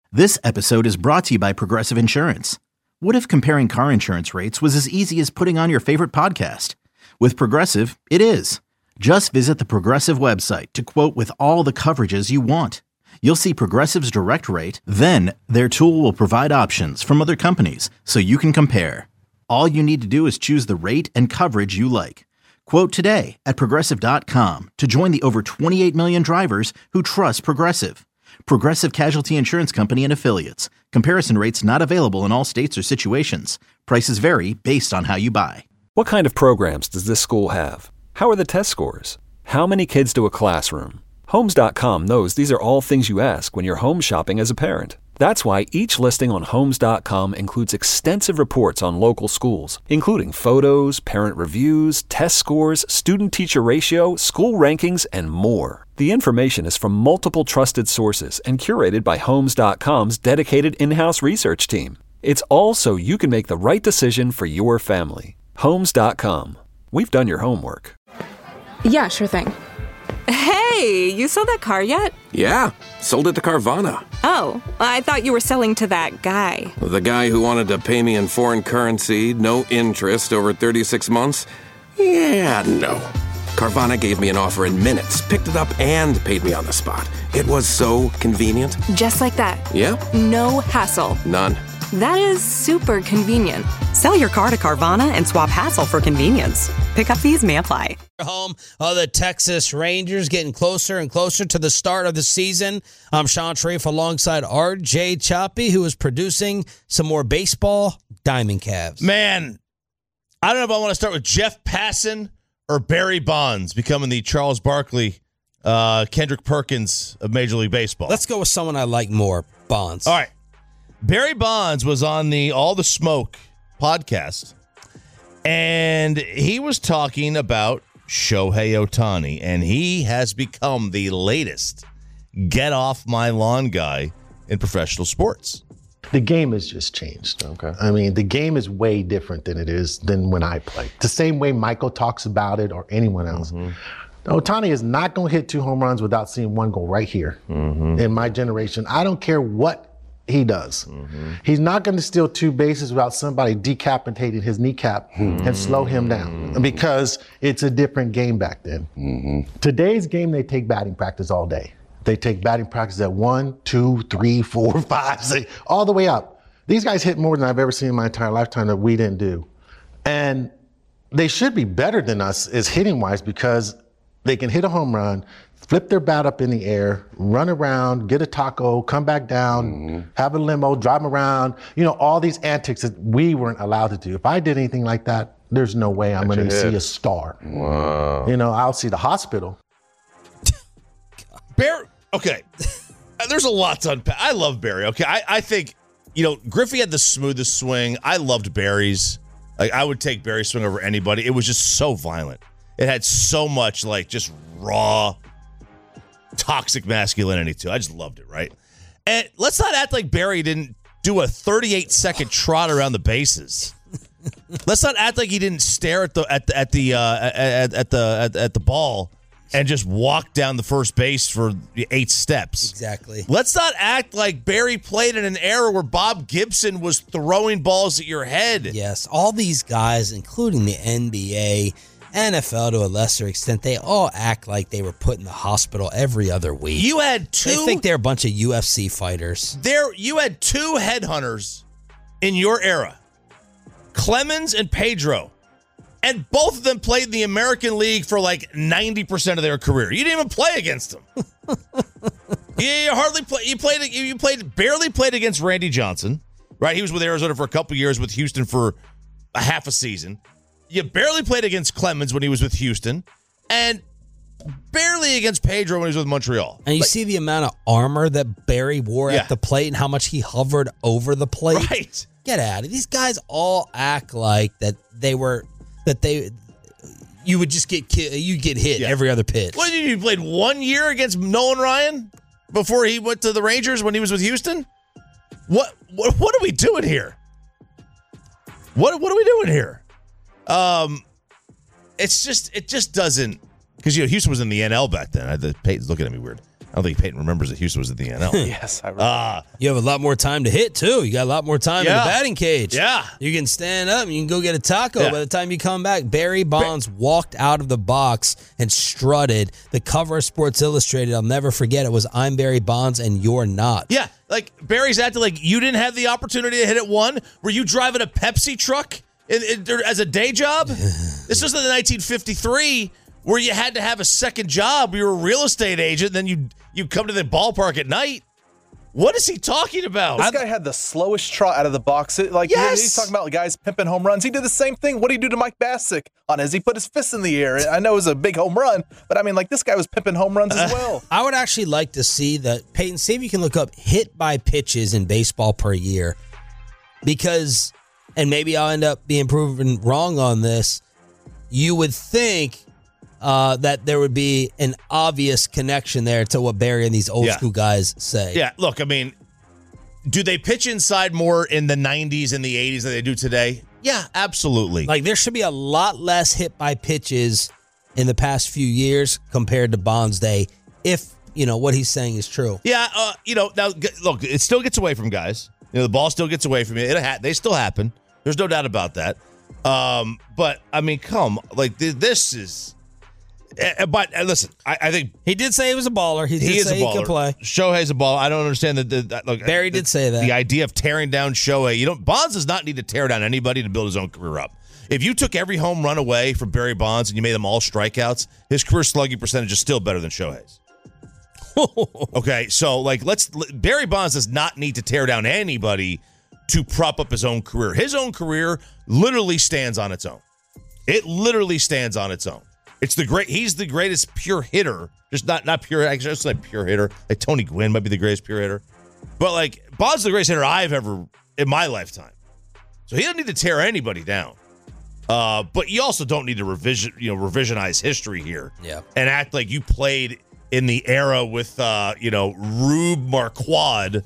This episode is brought to you by Progressive Insurance. What if comparing car insurance rates was as easy as putting on your favorite podcast? With Progressive, it is. Just visit the Progressive website to quote with all the coverages you want. You'll see Progressive's direct rate, then their tool will provide options from other companies so you can compare. All you need to do is choose the rate and coverage you like. Quote today at Progressive.com to join the over 28 million drivers who trust Progressive. Progressive Casualty Insurance Company and Affiliates. Comparison rates not available in all states or situations. Prices vary based on how you buy. What kind of programs does this school have? How are the test scores? How many kids do a classroom? Homes.com knows these are all things you ask when you're home shopping as a parent. That's why each listing on Homes.com includes extensive reports on local schools, including photos, parent reviews, test scores, student-teacher ratio, school rankings, and more. The information is from multiple trusted sources and curated by Homes.com's dedicated in-house research team. It's all so you can make the right decision for your family. Homes.com. We've done your homework. Yeah, sure thing. Hey, you sold that car yet? Yeah, sold it to Carvana. Oh, I thought you were selling to that guy. The guy who wanted to pay me in foreign currency, no interest, over 36 months? Yeah, no. Carvana gave me an offer in minutes, picked it up, and paid me on the spot. It was so convenient. Just like that. Yeah? No hassle. None. That is super convenient. Sell your car to Carvana and swap hassle for convenience. Pickup fees may apply. Home of the Texas Rangers getting closer and closer to the start of the season. I'm Sean Sharif alongside RJ Choppy, who is producing some more baseball Diamond Calves. Man, I don't know if I want to start with Jeff Passan or Barry Bonds becoming the Charles Barkley, Kendrick Perkins of Major League Baseball. Let's go with someone I like more, Bonds. All right. Barry Bonds was on the All the Smoke podcast, and he was talking about Shohei Ohtani, and he has become the latest get-off-my-lawn guy in professional sports. The game has just changed. Okay. I mean, the game is way different than when I played. The same way Michael talks about it or anyone else. Mm-hmm. Ohtani is not going to hit 2 home runs without seeing one go right here. Mm-hmm. In my generation, I don't care what he does. Mm-hmm. He's not going to steal 2 bases without somebody decapitating his kneecap and slow him down, because it's a different game back then. Mm-hmm. Today's game, they take batting practice all day. They take batting practice at 1, 2, 3, 4, 5, 6, all the way up. These guys hit more than I've ever seen in my entire lifetime that we didn't do. And they should be better than us as hitting wise, because they can hit a home run, flip their bat up in the air, run around, get a taco, come back down, have a limo, drive them around. You know, all these antics that we weren't allowed to do. If I did anything like that, there's no way I'm going to see a star. Wow. You know, I'll see the hospital. Barry, okay. There's a lot to unpack. I love Barry, okay? I think, you know, Griffey had the smoothest swing. I loved Barry's. Like, I would take Barry's swing over anybody. It was just so violent. It had so much, like, just raw, toxic masculinity, too. I just loved it, right? And let's not act like Barry didn't do a 38-second trot around the bases. Let's not act like he didn't stare at the ball and just walk down the first base for 8 steps. Exactly. Let's not act like Barry played in an era where Bob Gibson was throwing balls at your head. Yes, all these guys, including the NBA, NFL to a lesser extent, they all act like they were put in the hospital every other week. You had 2. They think they're a bunch of UFC fighters. You had 2 headhunters in your era, Clemens and Pedro, and both of them played in the American League for like 90% of their career. You didn't even play against them. You hardly play. You barely played against Randy Johnson, right? He was with Arizona for a couple years, with Houston for a half a season. You barely played against Clemens when he was with Houston, and barely against Pedro when he was with Montreal. And you see the amount of armor that Barry wore at the plate and how much he hovered over the plate. Right. Get out of it. These guys all act like you would just get hit every other pitch. What, you played 1 year against Nolan Ryan before he went to the Rangers when he was with Houston? What are we doing here? What are we doing here? It just doesn't, because Houston was in the NL back then. Peyton's looking at me weird. I don't think Peyton remembers that Houston was in the NL. Yes, I remember. You have a lot more time to hit, too. You got a lot more time in the Yeah. batting cage. Yeah. You can stand up and you can go get a taco. Yeah. By the time you come back, Barry Bonds walked out of the box and strutted. The cover of Sports Illustrated, I'll never forget, it was I'm Barry Bonds and you're not. Yeah, like Barry's acting like you didn't have the opportunity to hit it one. Were you driving a Pepsi truck as a day job? This was in 1953 where you had to have a second job. You were a real estate agent, then you come to the ballpark at night. What is he talking about? This guy had the slowest trot out of the box. Yes. He's talking about guys pimping home runs. He did the same thing. What did he do to Mike Bassick on his? He put his fist in the air. I know it was a big home run, but I mean, like, this guy was pimping home runs as well. I would actually like to see that. Peyton, see if you can look up hit by pitches in baseball per year. Because, and maybe I'll end up being proven wrong on this, you would think that there would be an obvious connection there to what Barry and these old school guys say. Yeah, look, I mean, do they pitch inside more in the 90s and the 80s than they do today? Yeah, absolutely. Like, there should be a lot less hit by pitches in the past few years compared to Bonds' day, if, what he's saying is true. Yeah, now, look, it still gets away from guys. The ball still gets away from you. They still happen. There's no doubt about that. But, I mean, this is... But listen, I think he did say he was a baller. He did say he could play. Shohei's a baller. I don't understand that. Look, Barry did say that. The idea of tearing down Shohei. Bonds does not need to tear down anybody to build his own career up. If you took every home run away from Barry Bonds and you made them all strikeouts, his career slugging percentage is still better than Shohei's. Okay, so Barry Bonds does not need to tear down anybody to prop up his own career. His own career literally stands on its own. It literally stands on its own. He's the greatest pure hitter. Just not pure, actually, just like pure hitter. Like Tony Gwynn might be the greatest pure hitter. But Bonds is the greatest hitter I've ever in my lifetime. So he doesn't need to tear anybody down. But you also don't need to revisionize history here. Yeah. And act like you played in the era with Rube Marquardt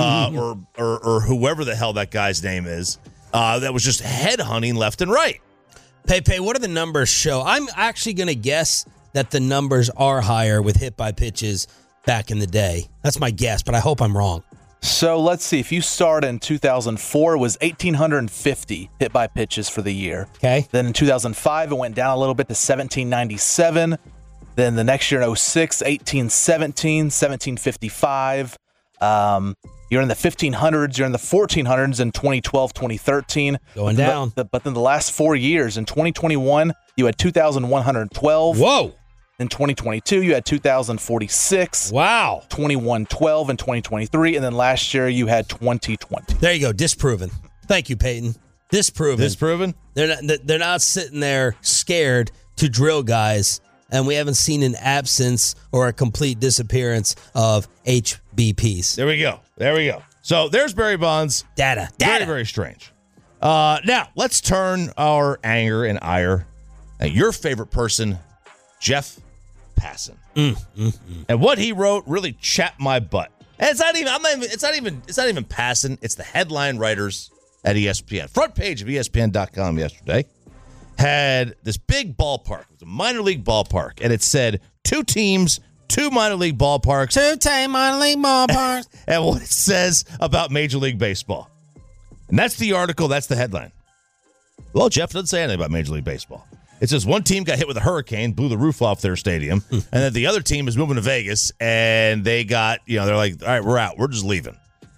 or whoever the hell that guy's name is. That was just headhunting left and right. Pepe, what do the numbers show? I'm actually going to guess that the numbers are higher with hit by pitches back in the day. That's my guess, but I hope I'm wrong. So let's see. If you start in 2004, it was 1,850 hit by pitches for the year. Okay. Then in 2005, it went down a little bit to 1,797. Then the next year in 06, 1817, 1755. You're in the 1500s, you're in the 1400s in 2012, 2013. Going down. But then the last 4 years, in 2021, you had 2,112. Whoa. In 2022, you had 2,046. Wow. 2112 in 2023. And then last year, you had 2020. There you go. Disproven. Thank you, Peyton. Disproven. Disproven? They're not sitting there scared to drill guys, and we haven't seen an absence or a complete disappearance of HBPs. There we go. So there's Barry Bonds. Data. Very, very strange. Now, let's turn our anger and ire at your favorite person, Jeff Passan. And what he wrote really chapped my butt. And it's not even Passan. It's the headline writers at ESPN. Front page of ESPN.com yesterday had this big ballpark. It was a minor league ballpark, and it said 2 teams, 2 minor league ballparks. 2 minor league ballparks. And what it says about Major League Baseball. And that's the article. That's the headline. Well, Jeff doesn't say anything about Major League Baseball. It says one team got hit with a hurricane, blew the roof off their stadium, and then the other team is moving to Vegas, and they got, they're like, all right, we're out. We're just leaving.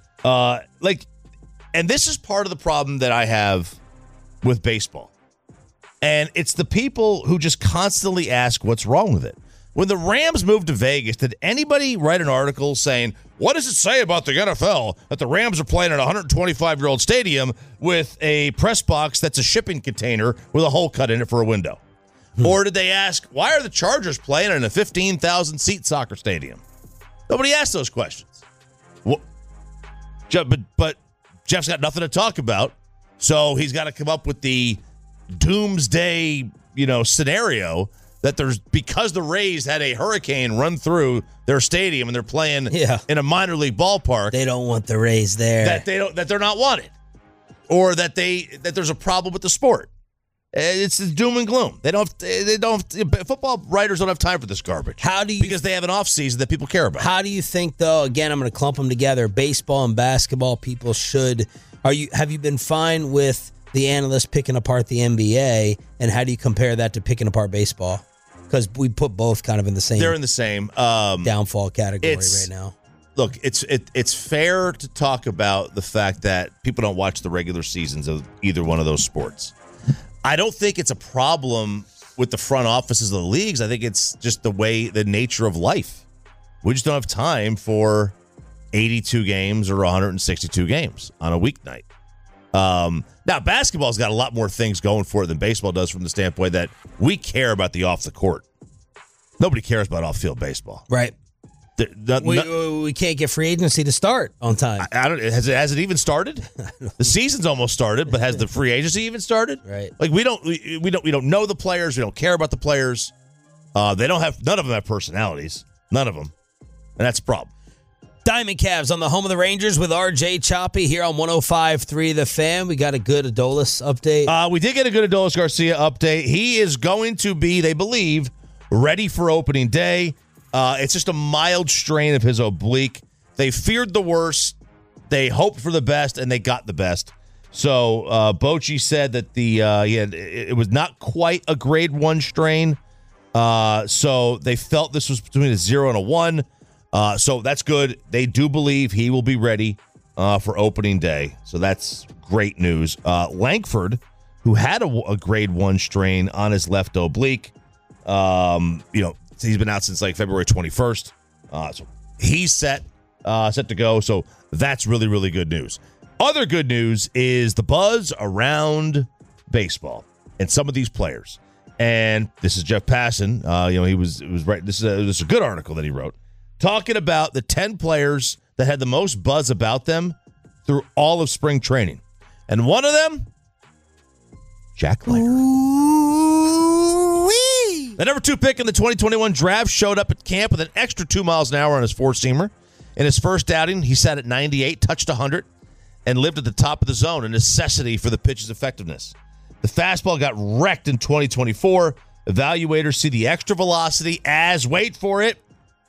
And this is part of the problem that I have with baseball. And it's the people who just constantly ask what's wrong with it. When the Rams moved to Vegas, did anybody write an article saying, what does it say about the NFL that the Rams are playing at a 125-year-old stadium with a press box that's a shipping container with a hole cut in it for a window? Or did they ask, why are the Chargers playing in a 15,000-seat soccer stadium? Nobody asked those questions. Well, but Jeff's got nothing to talk about, so he's got to come up with the doomsday, scenario that because the Rays had a hurricane run through their stadium and they're playing in a minor league ballpark. They don't want the Rays there. That they're not wanted, or that there's a problem with the sport. It's doom and gloom. Football writers don't have time for this garbage. Because they have an off season that people care about. How do you think, though? Again, I'm going to clump them together. Baseball and basketball, people should. Have you been fine with the analysts picking apart the NBA, and how do you compare that to picking apart baseball? Because we put both kind of in the same. They're in the same downfall category right now. Look, it's fair to talk about the fact that people don't watch the regular seasons of either one of those sports. I don't think it's a problem with the front offices of the leagues. I think it's just the nature of life. We just don't have time for 82 games or 162 games on a weeknight. Now, basketball's got a lot more things going for it than baseball does from the standpoint that we care about the off the court. Nobody cares about off-field baseball. Right. We can't get free agency to start on time. Has it even started? The season's almost started, but has the free agency even started? Right. Like we don't know the players. We don't care about the players. None of them have personalities. None of them, and that's a problem. Diamond Cavs on the home of the Rangers with RJ Choppy here on 105.3 The Fan. We got a good Adolis update. We did get a good Adolis Garcia update. He is going to be, they believe, ready for opening day. It's just a mild strain of his oblique. They feared the worst. They hoped for the best, and they got the best. So Bochy said that it was not quite a grade 1 strain. So they felt this was between a 0 and a 1. So that's good. They do believe he will be ready for opening day. So that's great news. Langford, who had a grade 1 strain on his left oblique, he's been out since like February 21st. So he's set to go. So that's really, really good news. Other good news is the buzz around baseball and some of these players. And this is Jeff Passan. He was right. This is a good article that he wrote talking about the 10 players that had the most buzz about them through all of spring training. And one of them, Jack Leiter. The number 2 pick in the 2021 draft showed up at camp with an extra 2 miles an hour on his 4-seamer. In his first outing, he sat at 98, touched 100, and lived at the top of the zone, a necessity for the pitch's effectiveness. The fastball got wrecked in 2024. Evaluators see the extra velocity as, wait for it,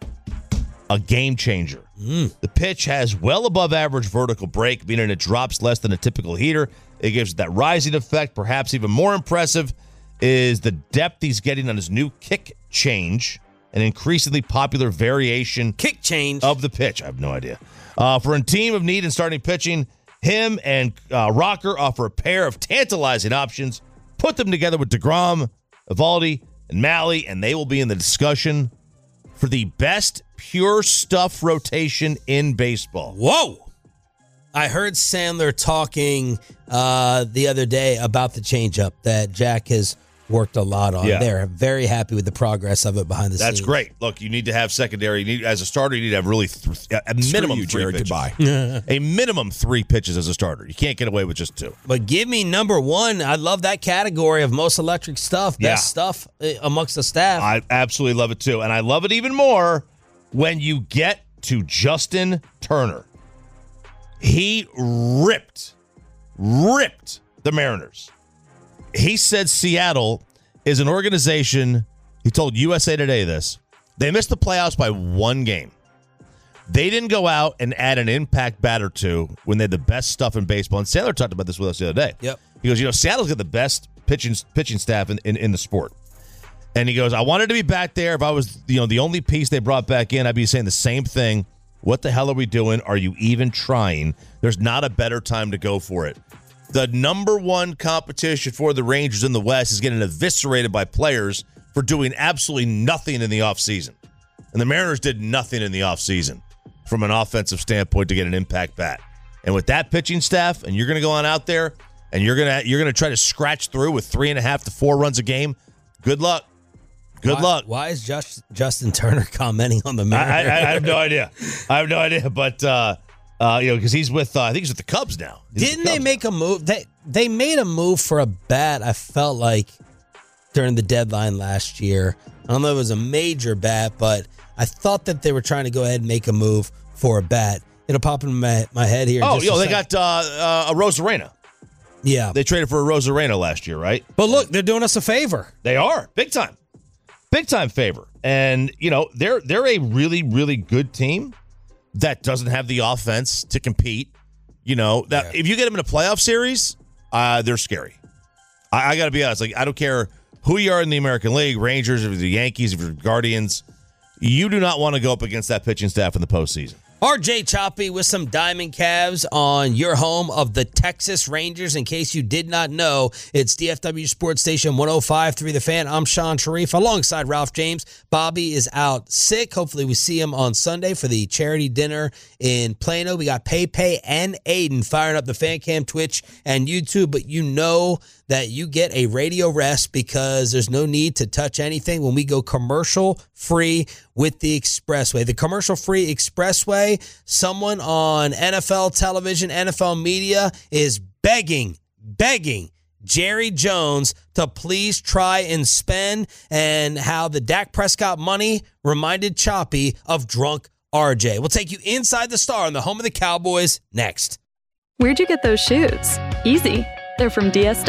a game changer. The pitch has well above average vertical break, meaning it drops less than a typical heater. It gives that rising effect. Perhaps even more impressive is the depth he's getting on his new kick change, an increasingly popular variation kick change of the pitch. I have no idea. For a team of need in starting pitching, him and Rocker offer a pair of tantalizing options. Put them together with DeGrom, Evaldi, and Malley, and they will be in the discussion for the best pure stuff rotation in baseball. Whoa! I heard Sandler talking the other day about the changeup that Jack has worked a lot on. Yeah. They're very happy with the progress of it behind the scenes. That's great. Look, you need to have secondary. As a starter, you need to have really a minimum 3 pitches. Goodbye. A minimum 3 pitches as a starter. You can't get away with just 2. But give me number 1. I love that category of most electric stuff, best stuff amongst the staff. I absolutely love it too. And I love it even more when you get to Justin Turner. He ripped the Mariners. He said Seattle is an organization, he told USA Today this, they missed the playoffs by 1 game. They didn't go out and add an impact bat or 2 when they had the best stuff in baseball. And Sandler talked about this with us the other day. Yep. He goes, Seattle's got the best pitching staff in the sport. And he goes, I wanted to be back there. If I was the only piece they brought back in, I'd be saying the same thing. What the hell are we doing? Are you even trying? There's not a better time to go for it. The number 1 competition for the Rangers in the West is getting eviscerated by players for doing absolutely nothing in the offseason. And the Mariners did nothing in the offseason from an offensive standpoint to get an impact bat. And with that pitching staff, and you're going to go on out there, and you're going to try to scratch through with 3.5 to 4 runs a game, good luck. Good luck. Why is Justin Turner commenting on the Mariners? I have no idea. But because he's with, I think he's with the Cubs now. Didn't they make a move? They made a move for a bat, I felt like, during the deadline last year. I don't know if it was a major bat, but I thought that they were trying to go ahead and make a move for a bat. It'll pop in my head here. They got a Rosarena. Yeah. They traded for a Rosarena last year, right? But look, they're doing us a favor. They are. Big time. Big time favor. And, they're a really, really good team that doesn't have the offense to compete. If you get them in a playoff series, they're scary. I got to be honest. Like, I don't care who you are in the American League, Rangers, or the Yankees, or the Guardians. You do not want to go up against that pitching staff in the postseason. RJ Choppy with some Diamond Cavs on your home of the Texas Rangers. In case you did not know, it's DFW Sports Station 105.3 The Fan. I'm Sean Sharif alongside Ralph James. Bobby is out sick. Hopefully we see him on Sunday for the charity dinner in Plano. We got Pepe and Aiden firing up the Fan Cam, Twitch, and YouTube. But you know that you get a radio rest because there's no need to touch anything when we go commercial-free with the Expressway. The commercial-free Expressway, someone on NFL television, NFL media is begging Jerry Jones to please try and spend, and how the Dak Prescott money reminded Choppy of drunk RJ. We'll take you inside the Star on the home of the Cowboys next. Where'd you get those shoes? Easy. They're from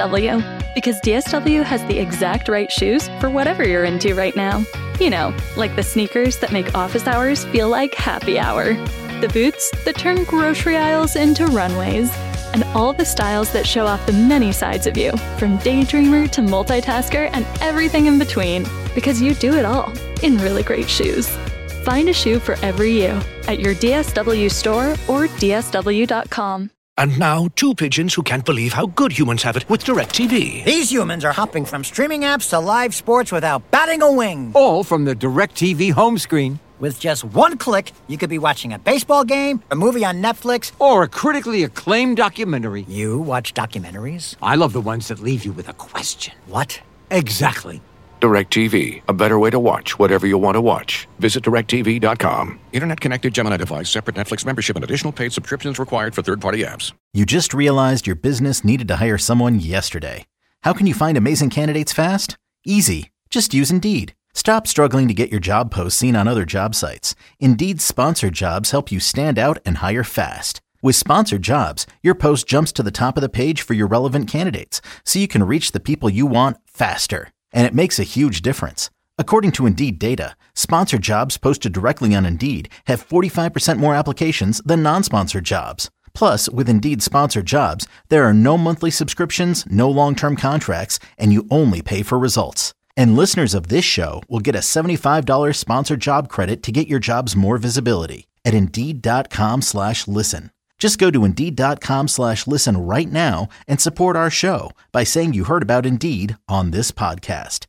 DSW. Because DSW has the exact right shoes for whatever you're into right now. Like the sneakers that make office hours feel like happy hour. The boots that turn grocery aisles into runways. And all the styles that show off the many sides of you, from daydreamer to multitasker and everything in between. Because you do it all in really great shoes. Find a shoe for every you at your DSW store or DSW.com. And now, two pigeons who can't believe how good humans have it with DirecTV. These humans are hopping from streaming apps to live sports without batting a wing. All from the DirecTV home screen. With just one click, you could be watching a baseball game, a movie on Netflix, or a critically acclaimed documentary. You watch documentaries? I love the ones that leave you with a question. What? Exactly. DirecTV, a better way to watch whatever you want to watch. Visit DirecTV.com. Internet-connected Gemini device, separate Netflix membership, and additional paid subscriptions required for third-party apps. You just realized your business needed to hire someone yesterday. How can you find amazing candidates fast? Easy. Just use Indeed. Stop struggling to get your job posts seen on other job sites. Indeed's sponsored jobs help you stand out and hire fast. With sponsored jobs, your post jumps to the top of the page for your relevant candidates, so you can reach the people you want faster. And it makes a huge difference. According to Indeed data, sponsored jobs posted directly on Indeed have 45% more applications than non-sponsored jobs. Plus, with Indeed sponsored jobs, there are no monthly subscriptions, no long-term contracts, and you only pay for results. And listeners of this show will get a $75 sponsored job credit to get your jobs more visibility at Indeed.com/listen. Just go to Indeed.com/listen right now and support our show by saying you heard about Indeed on this podcast.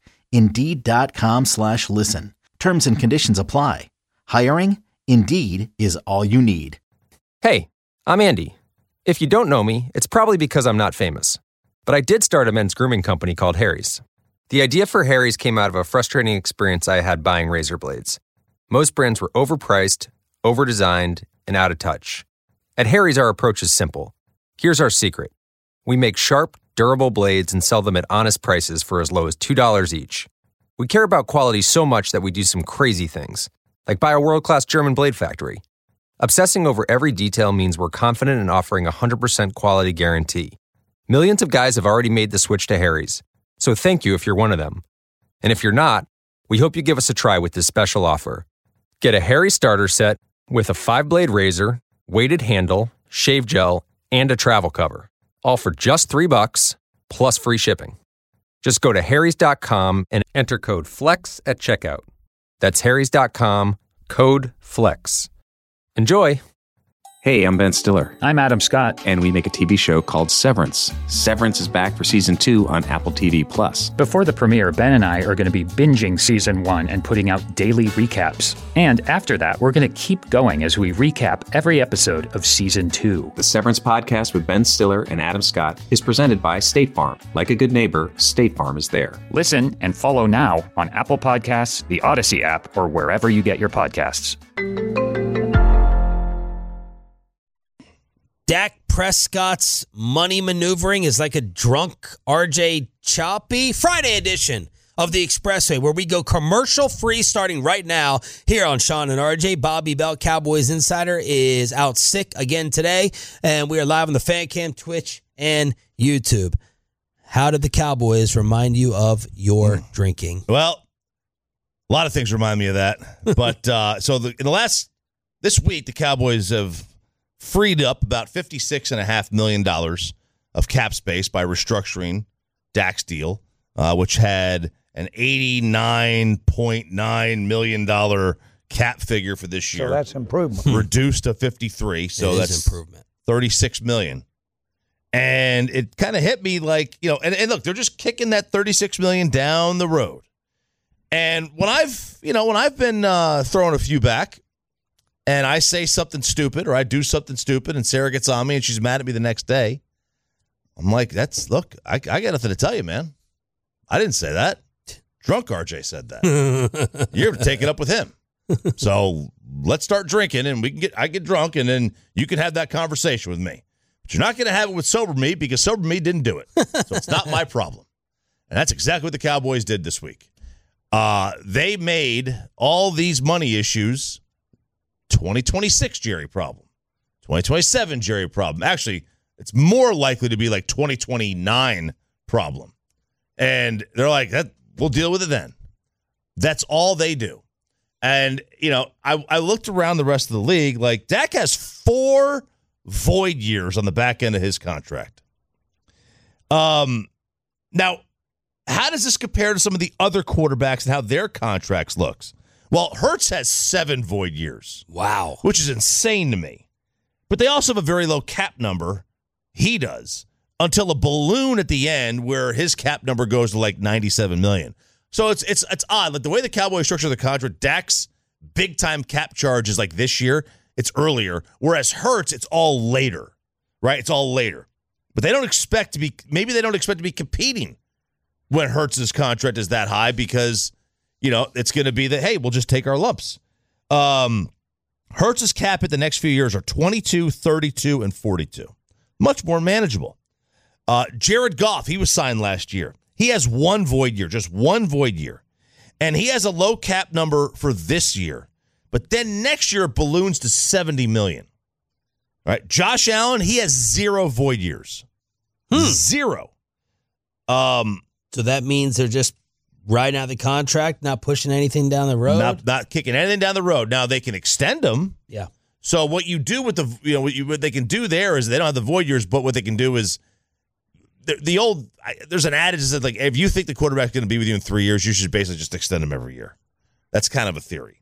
Indeed.com/listen. Terms and conditions apply. Hiring? Indeed is all you need. Hey, I'm Andy. If you don't know me, it's probably because I'm not famous. But I did start a men's grooming company called Harry's. The idea for Harry's came out of a frustrating experience I had buying razor blades. Most brands were overpriced, overdesigned, and out of touch. At Harry's, our approach is simple. Here's our secret. We make sharp, durable blades and sell them at honest prices for as low as $2 each. We care about quality so much that we do some crazy things, like buy a world-class German blade factory. Obsessing over every detail means we're confident in offering a 100% quality guarantee. Millions of guys have already made the switch to Harry's, so thank you if you're one of them. And if you're not, we hope you give us a try with this special offer. Get a Harry's starter set with a 5-blade razor, weighted handle, shave gel, and a travel cover. All for just $3 plus free shipping. Just go to harrys.com and enter code FLEX at checkout. That's harrys.com, code FLEX. Enjoy! Hey, I'm Ben Stiller. I'm Adam Scott. And we make a TV show called Severance. Severance is back for Season 2 on Apple TV+. Before the premiere, Ben and I are going to be binging Season 1 and putting out daily recaps. And after that, we're going to keep going as we recap every episode of Season 2. The Severance podcast with Ben Stiller and Adam Scott is presented by State Farm. Like a good neighbor, State Farm is there. Listen and follow now on Apple Podcasts, the Odyssey app, or wherever you get your podcasts. Dak Prescott's money maneuvering is like a drunk RJ Choppy. Friday edition of the Expressway, where we go commercial-free starting right now here on Sean and RJ. Bobby Belt, Cowboys Insider, is out sick again today, and we are live on the Fan Cam, Twitch, and YouTube. How did the Cowboys remind you of your drinking? Well, a lot of things remind me of that. But this week, the Cowboys have freed up about $56.5 million of cap space by restructuring Dak's deal, which had an $89.9 million cap figure for this year. So that's improvement. Reduced to 53, so that's improvement. $36 million. And it kind of hit me like, and look, they're just kicking that $36 million down the road. And when I've been throwing a few back and I say something stupid or I do something stupid and Sarah gets on me and she's mad at me the next day, I'm like, I got nothing to tell you, man. I didn't say that. Drunk RJ said that. You're to take it up with him. So let's start drinking and I get drunk and then you can have that conversation with me. But you're not going to have it with sober me because sober me didn't do it. So it's not my problem. And that's exactly what the Cowboys did this week. They made all these money issues 2026 Jerry problem, 2027 Jerry problem. Actually, it's more likely to be like 2029 problem. And they're like, we'll deal with it then. That's all they do. And, I looked around the rest of the league, like Dak has 4 void years on the back end of his contract. Now, how does this compare to some of the other quarterbacks and how their contracts looks? Well, Hurts has 7 void years. Wow. Which is insane to me. But they also have a very low cap number. He does. Until a balloon at the end where his cap number goes to like $97 million. So it's odd. Like the way the Cowboys structure the contract, Dak's big-time cap charge is like this year. It's earlier. Whereas Hurts, it's all later. Right? It's all later. But they don't expect to be competing when Hurts' contract is that high because, it's going to be that, hey, we'll just take our lumps. Hurts' cap at the next few years are 22, 32, and 42. Much more manageable. Jared Goff, he was signed last year. He has 1 void year, just 1 void year. And he has a low cap number for this year. But then next year it balloons to $70 million. All right. Josh Allen, he has 0 void years. 0. So that means they're just riding out the contract, not pushing anything down the road? Not kicking anything down the road. Now they can extend them. Yeah. So what you do with what they can do there is they don't have the void years, but what they can do is there's an adage that says, like, if you think the quarterback's going to be with you in 3 years, you should basically just extend him every year. That's kind of a theory.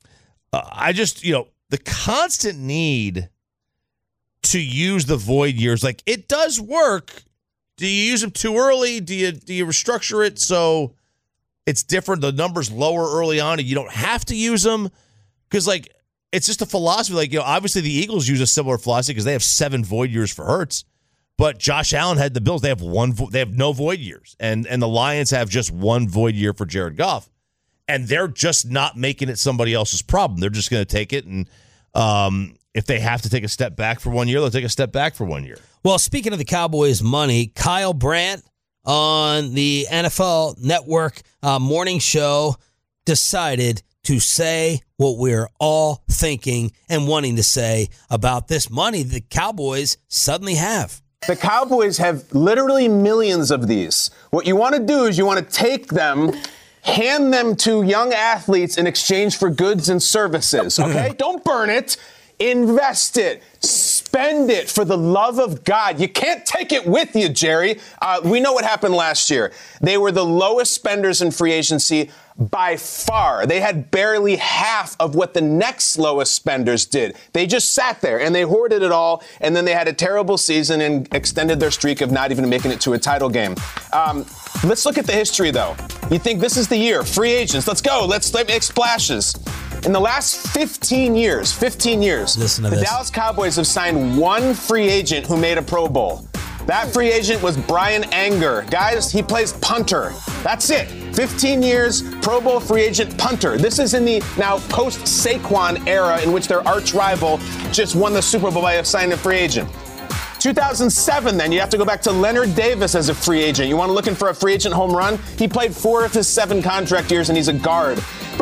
The constant need to use the void years, like it does work. Do you use them too early? Do you restructure it so it's different? The number's lower early on and you don't have to use them? Because like, it's just a philosophy. Like, obviously the Eagles use a similar philosophy because they have 7 void years for Hurts. But Josh Allen had the Bills. They have no void years. And the Lions have just 1 void year for Jared Goff. And they're just not making it somebody else's problem. They're just going to take it. And if they have to take a step back for 1 year, they'll take a step back for 1 year. Well, speaking of the Cowboys' money, Kyle Brandt on the NFL Network morning show decided to say what we're all thinking and wanting to say about this money the Cowboys suddenly have. The Cowboys have literally millions of these. What you want to do is you want to take them, hand them to young athletes in exchange for goods and services, okay? Don't burn it. Invest it. Spend it for the love of God. You can't take it with you, Jerry. We know what happened last year. They were the lowest spenders in free agency by far. They had barely half of what the next lowest spenders did. They just sat there and they hoarded it all, and then they had a terrible season and extended their streak of not even making it to a title game. Let's look at the history, though. You think this is the year? Free agents. Let's go. Let's make splashes. In the last 15 years, the Dallas Cowboys have signed 1 free agent who made a Pro Bowl. That free agent was Brian Anger. Guys, he plays punter. That's it. 15 years, Pro Bowl free agent punter. This is in the now post-Saquon era in which their arch rival just won the Super Bowl by signing a free agent. 2007, then, you have to go back to Leonard Davis as a free agent. You want to looking for a free agent home run? He played 4 of his 7 contract years, and he's a guard.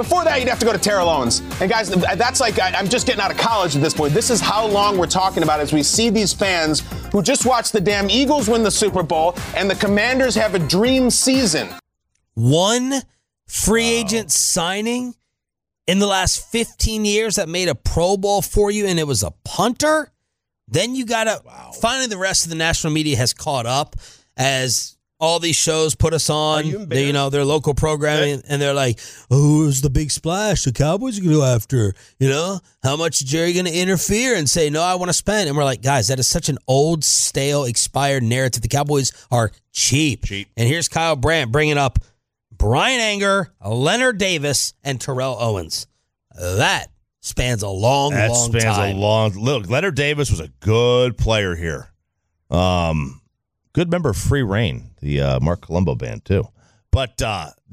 Before that, you'd have to go to Terrell Owens. And guys, that's like, I'm just getting out of college at this point. This is how long we're talking about as we see these fans who just watched the damn Eagles win the Super Bowl and the Commanders have a dream season. One free agent signing in the last 15 years that made a Pro Bowl for you, and it was a punter? Then you got to, finally the rest of the national media has caught up as all these shows put us on, their local programming, and they're like, oh, it's the big splash the Cowboys are going to go after. How much is Jerry going to interfere and say, no, I want to spend? And we're like, guys, that is such an old, stale, expired narrative. The Cowboys are cheap. And here's Kyle Brandt bringing up Brian Anger, Leonard Davis, and Terrell Owens. That spans a long time. Look, Leonard Davis was a good player here. Good member of Free Reign, the Mark Colombo band, too. But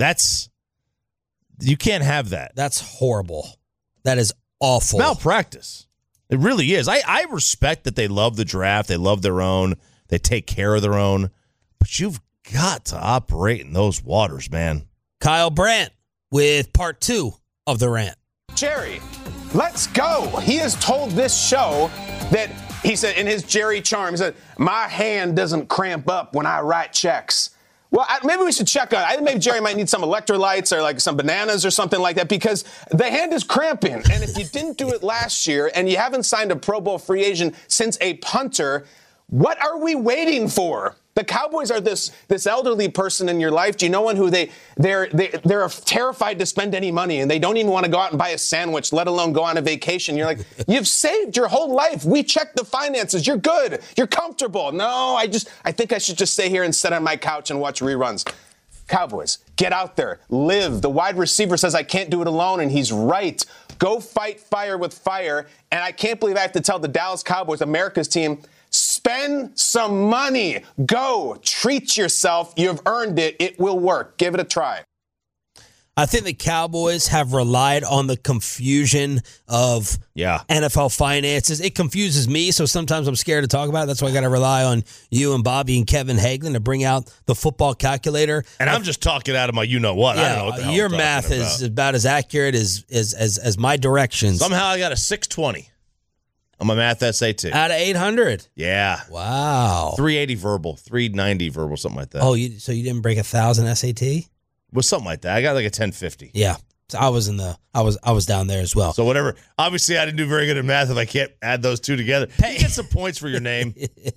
you can't have that. That's horrible. That is awful. Malpractice. It really is. I respect that they love the draft. They love their own. They take care of their own. But you've got to operate in those waters, man. Kyle Brandt with part 2 of the rant. Jerry, let's go. He has told this show that he said in his Jerry charm, he said, my hand doesn't cramp up when I write checks. Well, maybe we should check on it. I think maybe Jerry might need some electrolytes or like some bananas or something like that because the hand is cramping. And if you didn't do it last year and you haven't signed a Pro Bowl free agent since a punter, what are we waiting for? The Cowboys are this elderly person in your life. Do you know one who they're terrified to spend any money and they don't even want to go out and buy a sandwich, let alone go on a vacation? You're like, you've saved your whole life. We checked the finances. You're good. You're comfortable. No, I think I should just stay here and sit on my couch and watch reruns. Cowboys, get out there, live. The wide receiver says I can't do it alone, and he's right. Go fight fire with fire. And I can't believe I have to tell the Dallas Cowboys, America's team, spend some money. Go. Treat yourself. You've earned it. It will work. Give it a try. I think the Cowboys have relied on the confusion of NFL finances. It confuses me, so sometimes I'm scared to talk about it. That's why I got to rely on you and Bobby and Kevin Hagelin to bring out the football calculator. And I'm just talking out of my you-know-what. Yeah, I don't know what the hell your I'm math talking is about. about as accurate as my directions. Somehow I got a 620 on my math SAT. Out of 800. Yeah. Wow. 380 verbal, 390 verbal, something like that. Oh, so you didn't break 1,000 SAT? Was something like that. I got like a 1050. Yeah. So I was down there as well. So whatever. Obviously, I didn't do very good at math if I can't add those two together. You get some points for your name.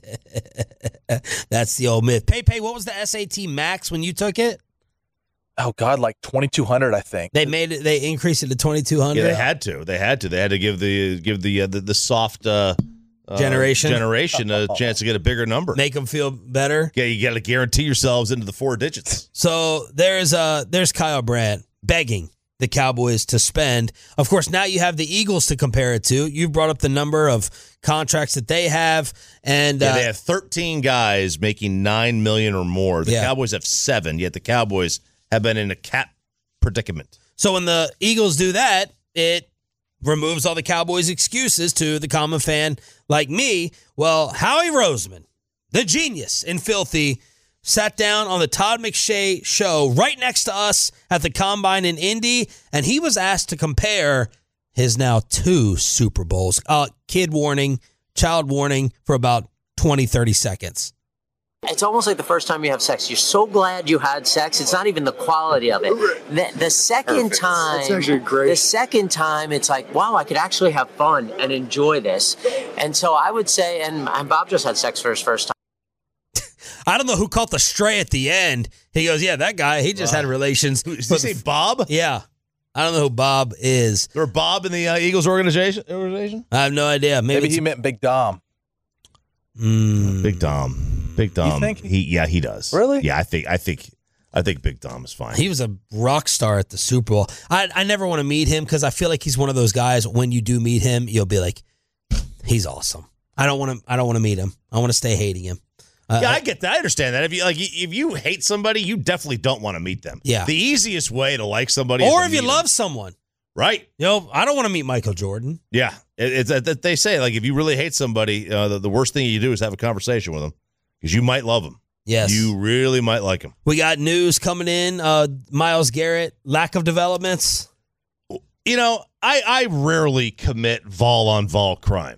That's the old myth. Pay, what was the SAT max when you took it? Oh God, like 2,200, I think. They made it. They increased it to 2,200. Yeah, they had to. They had to give the soft generation a chance to get a bigger number. Make them feel better. Yeah, you got to guarantee yourselves into the 4 digits. So there's Kyle Brandt begging the Cowboys to spend. Of course, now you have the Eagles to compare it to. You brought up the number of contracts that they have, and they have 13 guys making $9 million or more. The Cowboys have 7. Yet the Cowboys have been in a cap predicament. So when the Eagles do that, it removes all the Cowboys' excuses to the common fan like me. Well, Howie Roseman, the genius in Filthy, sat down on the Todd McShay show right next to us at the Combine in Indy, and he was asked to compare his now 2 Super Bowls. Child warning for about 20, 30 seconds. It's almost like the first time you have sex. You're so glad you had sex. It's not even the quality of it. The second time, that's actually great. The second time, it's like, wow, I could actually have fun and enjoy this. And so I would say, and Bob just had sex for his first time. I don't know who caught the stray at the end. He goes, yeah, that guy, he just had relations. Did you say Bob? Yeah. I don't know who Bob is. Or Bob in the Eagles organization? I have no idea. Maybe he meant Big Dom. Big Dom. Big Dom. You think? He does. Really? Yeah, I think Big Dom is fine. He was a rock star at the Super Bowl. I never want to meet him because I feel like he's one of those guys. When you do meet him, you'll be like, he's awesome. I don't want to meet him. I want to stay hating him. I get that. I understand that. If you hate somebody, you definitely don't want to meet them. Yeah. The easiest way to like somebody, or is if you love someone, right? I don't want to meet Michael Jordan. Yeah, they say like if you really hate somebody, the worst thing you do is have a conversation with them because you might love them. Yes, you really might like him. We got news coming in. Myles Garrett, lack of developments. I rarely commit vol-on-vol crime.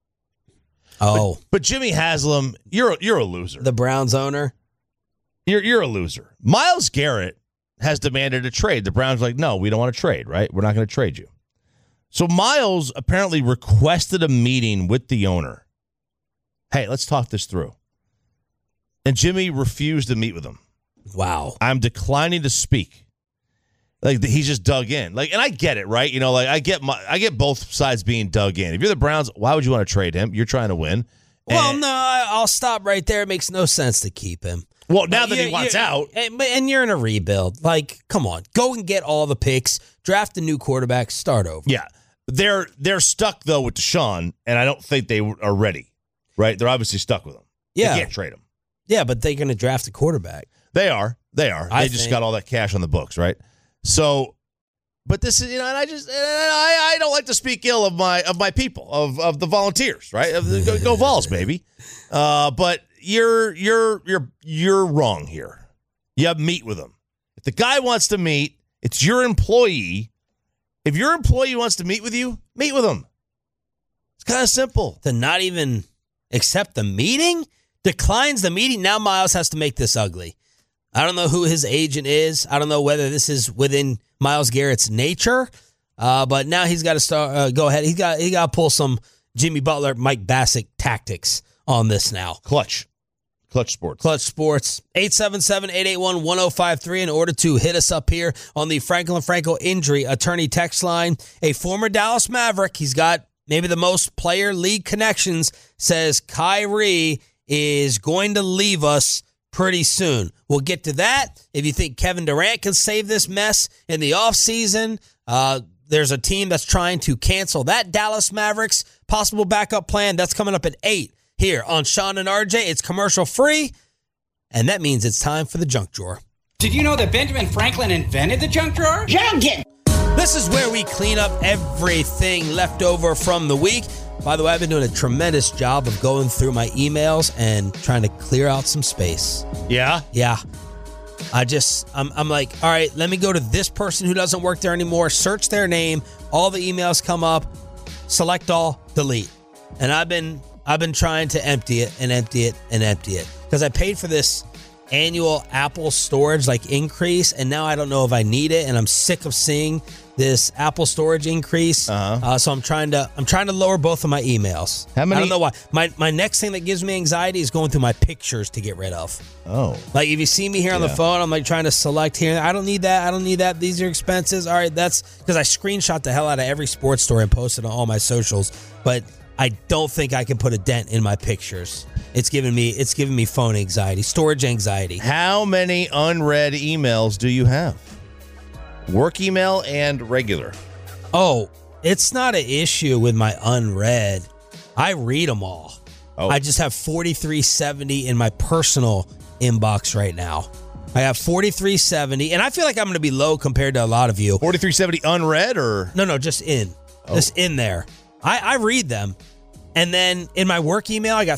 Oh. But Jimmy Haslam, you're a loser. The Browns owner? You're a loser. Myles Garrett has demanded a trade. The Browns are like, no, we don't want to trade, right? We're not going to trade you. So Myles apparently requested a meeting with the owner. Hey, let's talk this through. And Jimmy refused to meet with him. Wow. I'm declining to speak. Like, he's just dug in. Like, and I get it, right? I get both sides being dug in. If you're the Browns, why would you want to trade him? You're trying to win. Well, no, I'll stop right there. It makes no sense to keep him. Well, now that he wants out. And you're in a rebuild. Like, come on. Go and get all the picks. Draft a new quarterback. Start over. Yeah. They're stuck, though, with Deshaun, and I don't think they are ready, right? They're obviously stuck with him. Yeah. They can't trade him. Yeah, but they're going to draft a quarterback. They are. They just got all that cash on the books, right? So, but this is, and I don't like to speak ill of my people, of the volunteers, right? Go Vols, baby. But you're wrong here. You have to meet with him. If the guy wants to meet, it's your employee. If your employee wants to meet with you, meet with him. It's kind of simple. To not even accept the meeting? Declines the meeting. Now Myles has to make this ugly. I don't know who his agent is. I don't know whether this is within Myles Garrett's nature. But now he's got to start. Go ahead. He got to pull some Jimmy Butler, Mike Bassett tactics on this now. Clutch Sports. 877-881-1053 in order to hit us up here on the Franklin Franco Injury Attorney text line. A former Dallas Maverick, he's got maybe the most player league connections, says Kyrie is going to leave us pretty soon. We'll get to that. If you think Kevin Durant can save this mess in the offseason, there's a team that's trying to cancel that Dallas Mavericks possible backup plan. That's coming up at 8 here on Sean and RJ. It's commercial free, and that means it's time for the junk drawer. Did you know that Benjamin Franklin invented the junk drawer? Junkin! This is where we clean up everything left over from the week. By the way, I've been doing a tremendous job of going through my emails and trying to clear out some space. Yeah? Yeah. I'm like, all right, let me go to this person who doesn't work there anymore, search their name, all the emails come up, select all, delete. And I've been trying to empty it because I paid for this annual Apple storage increase, and now I don't know if I need it, and I'm sick of seeing this Apple storage increase. So I'm trying to lower both of my emails. How many? I don't know why. My next thing that gives me anxiety is going through my pictures to get rid of. Oh. Like if you see me here on the phone, I'm trying to select here. I don't need that. These are expenses. All right, that's because I screenshot the hell out of every sports story and posted on all my socials, but I don't think I can put a dent in my pictures. It's giving me phone anxiety, storage anxiety. How many unread emails do you have? Work email and regular. Oh, it's not an issue with my unread. I read them all. Oh. I just have 4370 in my personal inbox right now. I have 4370, and I feel like I'm going to be low compared to a lot of you. 4370 unread or? No, just in. Oh. Just in there. I read them. And then in my work email, I got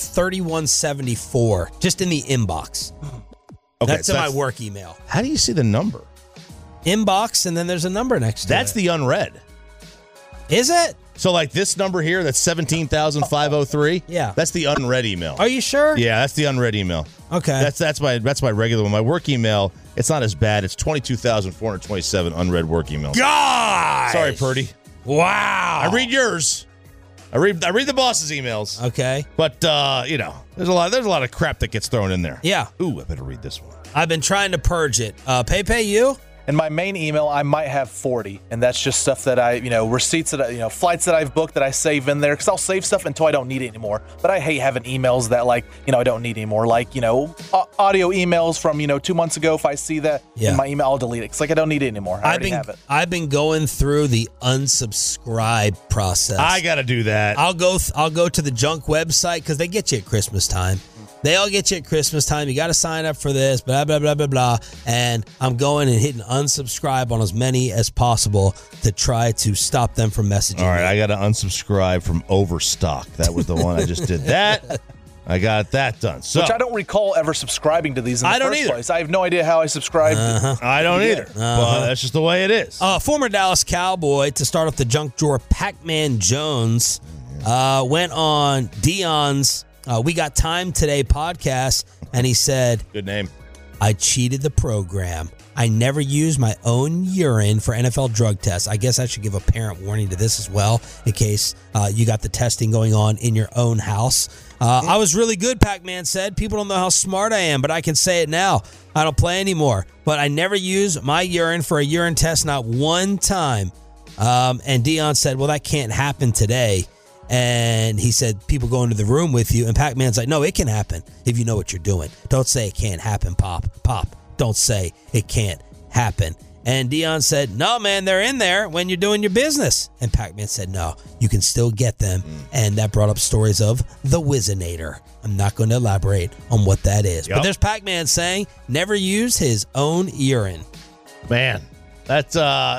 3174 just in the inbox. Okay, that's in my work email. How do you see the number? Inbox, and then there's a number next to it. That's the unread. Is it? So this number here, that's 17,503. Yeah. That's the unread email. Are you sure? Yeah, that's the unread email. Okay. That's my regular one. My work email, it's not as bad. It's 22,427 unread work emails. God! Sorry, Purdy. Wow. I read yours. I read the boss's emails. Okay. But there's a lot of crap that gets thrown in there. Yeah. Ooh, I better read this one. I've been trying to purge it. Pepe, you? In my main email, I might have 40, and that's just stuff that receipts that flights that I've booked that I save in there, because I'll save stuff until I don't need it anymore. But I hate having emails that I don't need anymore, audio emails from 2 months ago. If I see that in my email, I'll delete it because I don't need it anymore. I already have it. I've been going through the unsubscribe process. I got to do that. I'll go to the junk website because they get you at Christmas time. They all get you at Christmas time. You got to sign up for this, blah, blah, blah, blah, blah. And I'm going and hitting unsubscribe on as many as possible to try to stop them from messaging. All right, I got to unsubscribe from Overstock. That was the one I just did that. I got that done. So Which I don't recall ever subscribing to these in the I don't first either. place. I have no idea how I subscribed. I don't either. But that's just the way it is. Former Dallas Cowboy, to start off the junk drawer, Pac-Man Jones, went on Dion's We Got Time Today podcast, and he said, good name, I cheated the program. I never used my own urine for NFL drug tests. I guess I should give a parent warning to this as well, in case you got the testing going on in your own house. I was really good, Pac-Man said. People don't know how smart I am, but I can say it now. I don't play anymore. But I never use my urine for a urine test, not one time. And Dion said, well, that can't happen today. And he said, people go into the room with you. And Pac-Man's like, no, it can happen if you know what you're doing. Don't say it can't happen, Pop. Don't say it can't happen. And Dion said, no, man, they're in there when you're doing your business. And Pac-Man said, no, you can still get them. And that brought up stories of the Whizzinator. I'm not going to elaborate on what that is. Yep. But there's Pac-Man saying never use his own urine. Man, that's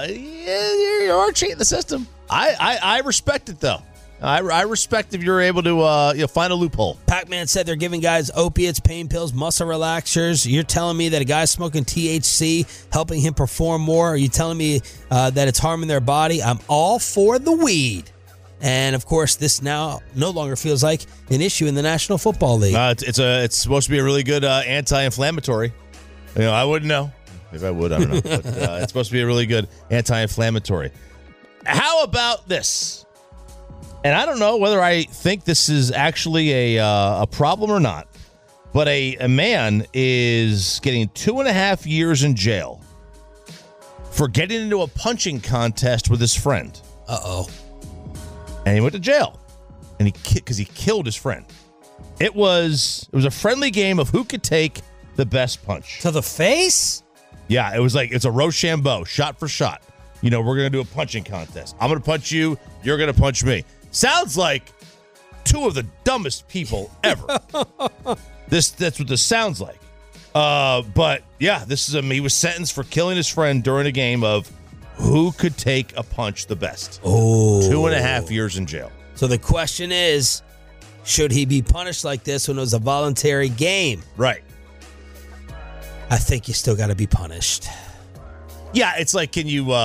you're cheating the system. I respect it, though. I respect if you're able to find a loophole. Pac-Man said they're giving guys opiates, pain pills, muscle relaxers. You're telling me that a guy's smoking THC helping him perform more? Are you telling me that it's harming their body? I'm all for the weed. And, of course, this now no longer feels like an issue in the National Football League. It's supposed to be a really good anti-inflammatory. I wouldn't know. If I would, I don't know. But it's supposed to be a really good anti-inflammatory. How about this? And I don't know whether I think this is actually a problem or not, but a man is getting 2.5 years in jail for getting into a punching contest with his friend. Uh-oh. And he went to jail, and because he killed his friend. It was a friendly game of who could take the best punch. To the face? Yeah, it's a Rochambeau, shot for shot. We're going to do a punching contest. I'm going to punch you, you're going to punch me. Sounds like two of the dumbest people ever. That's what this sounds like. But yeah, he was sentenced for killing his friend during a game of who could take a punch the best. Oh. 2.5 years in jail. So the question is, should he be punished like this when it was a voluntary game? Right. I think you still got to be punished. Yeah, it's like, can you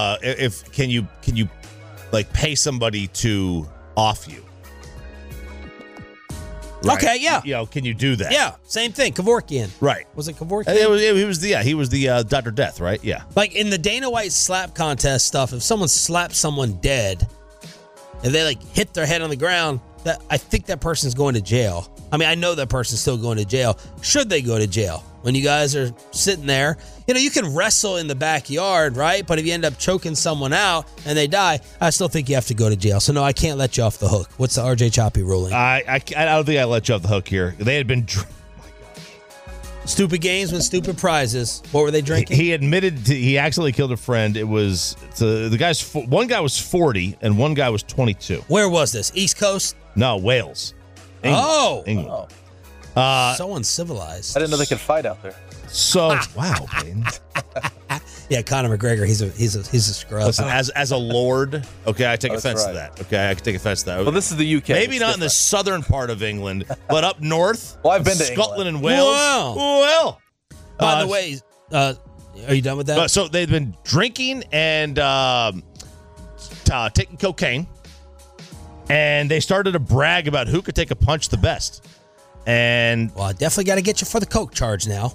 like pay somebody to off you? Right? Okay, yeah. Can you do that? Yeah, same thing. Kevorkian. Right. Was it Kevorkian? He was the Dr. Death, right? Yeah. Like in the Dana White slap contest stuff, if someone slaps someone dead and they hit their head on the ground, I think that person's going to jail. I mean, I know that person's still going to jail. Should they go to jail? When you guys are sitting there, you can wrestle in the backyard, right? But if you end up choking someone out and they die, I still think you have to go to jail. So, no, I can't let you off the hook. What's the RJ Choppy ruling? I don't think I let you off the hook here. They had been... Stupid games with stupid prizes. What were they drinking? He admitted he accidentally killed a friend. It was... one guy was 40 and one guy was 22. Where was this? East Coast? No, Wales. England. Oh. So uncivilized. I didn't know they could fight out there. So wow, Peyton. Yeah, Conor McGregor. He's a scrub. Listen, as a lord, okay, I take offense to that. Okay, I can take offense to that. Well, this is the UK. Maybe not in the southern part of England, but up north. Well, I've been to Scotland England. and Wales. Wow. Well, by the way, are you done with that? So they've been drinking and taking cocaine, and they started to brag about who could take a punch the best. And I definitely got to get you for the coke charge now.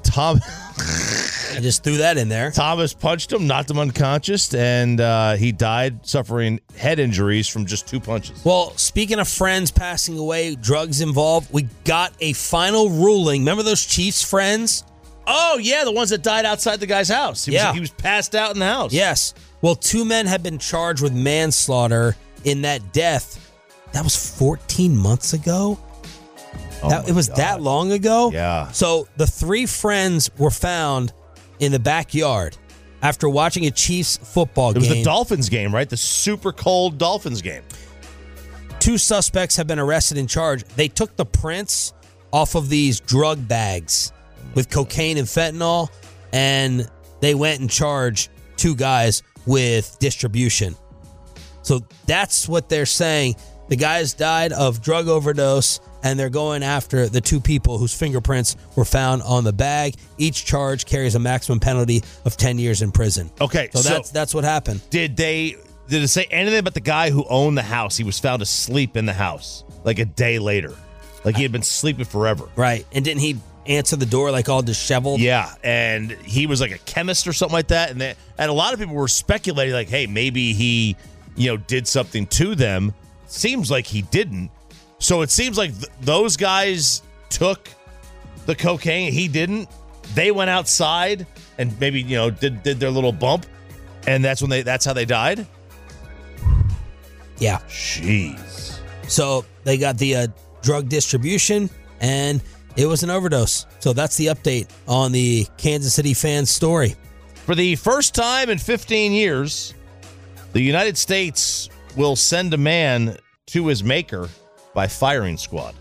I just threw that in there. Thomas punched him, knocked him unconscious, and he died suffering head injuries from just 2 punches. Well, speaking of friends passing away, drugs involved, we got a final ruling. Remember those Chiefs friends? Oh, yeah, the ones that died outside the guy's house. He was passed out in the house. Yes. Well, 2 men have been charged with manslaughter in that death. That was 14 months ago? It was that long ago? Yeah. So the 3 friends were found in the backyard after watching a Chiefs football game. It was the Dolphins game, right? The super cold Dolphins game. 2 suspects have been arrested and charged. They took the prints off of these drug bags with cocaine and fentanyl, and they went and charged 2 guys with distribution. So that's what they're saying. The guys died of drug overdose, and they're going after the 2 people whose fingerprints were found on the bag. Each charge carries a maximum penalty of 10 years in prison. Okay, so that's what happened. Did it say anything about the guy who owned the house? He was found asleep in the house like a day later. Like he had been sleeping forever. Right. And didn't he answer the door like all disheveled? Yeah, and he was like a chemist or something like that. And a lot of people were speculating like, hey, maybe he, did something to them. Seems like he didn't. So it seems like those guys took the cocaine. He didn't. They went outside and maybe, did their little bump. And that's how they died? Yeah. Jeez. So they got the drug distribution, and it was an overdose. So that's the update on the Kansas City fan story. For the first time in 15 years, the United States will send a man to his maker by firing squad.